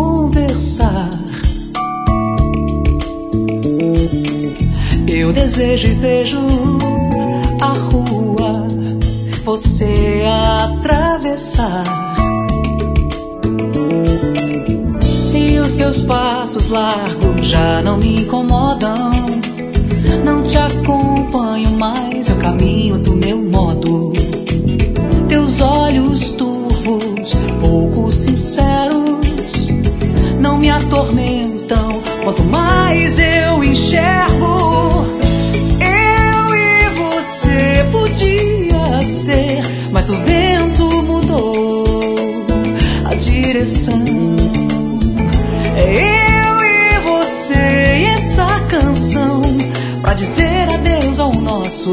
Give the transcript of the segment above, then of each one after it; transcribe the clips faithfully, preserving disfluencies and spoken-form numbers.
conversar. Eu desejo e vejo a rua você atravessar, e os seus passos largos já não me incomodam. Não te acompanho mais, eu caminho do meu modo. Teus olhos turvos, pouco sinceros, não me atormentam quanto mais eu enxergo. Eu e você podia ser, mas o vento mudou a direção. É eu e você e essa canção pra dizer adeus ao nosso,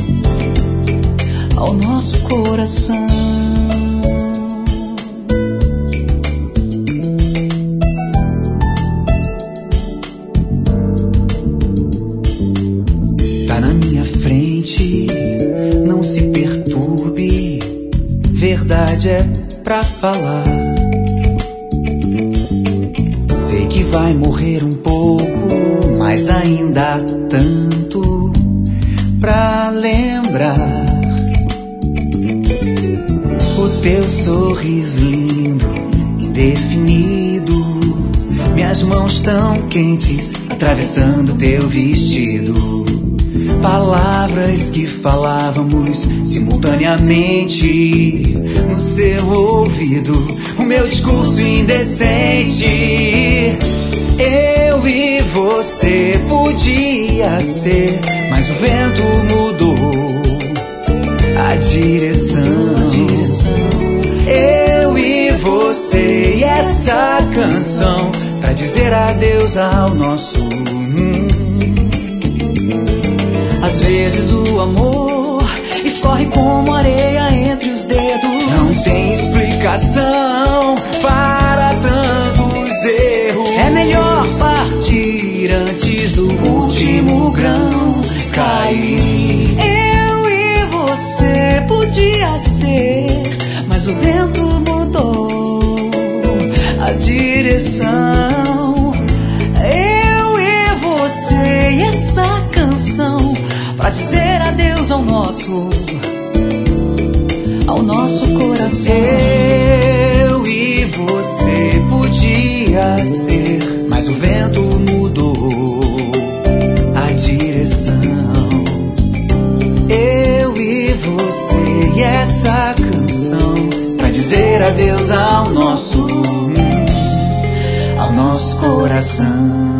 ao nosso coração. Tá na minha frente, não se perturbe, verdade é pra falar. Sei que vai morrer um pouco, mas ainda há tanto pra lembrar. O teu sorriso lindo, indefinido, minhas mãos tão quentes atravessando teu vestido. Palavras que falávamos simultaneamente no seu ouvido, o meu discurso indecente. Eu e você podia ser, mas o vento mudou a direção. Eu e você e essa canção pra dizer adeus ao nosso. Às vezes o amor escorre como areia entre os dedos. Não tem explicação para tantos erros. É melhor partir antes do último grão cair. Eu e você podia ser, mas o vento mudou a direção. Eu e você e essa canção pra dizer adeus ao nosso, ao nosso coração. Eu e você podia ser, mas o vento mudou a direção. Eu e você e essa canção pra dizer adeus ao nosso, ao nosso coração.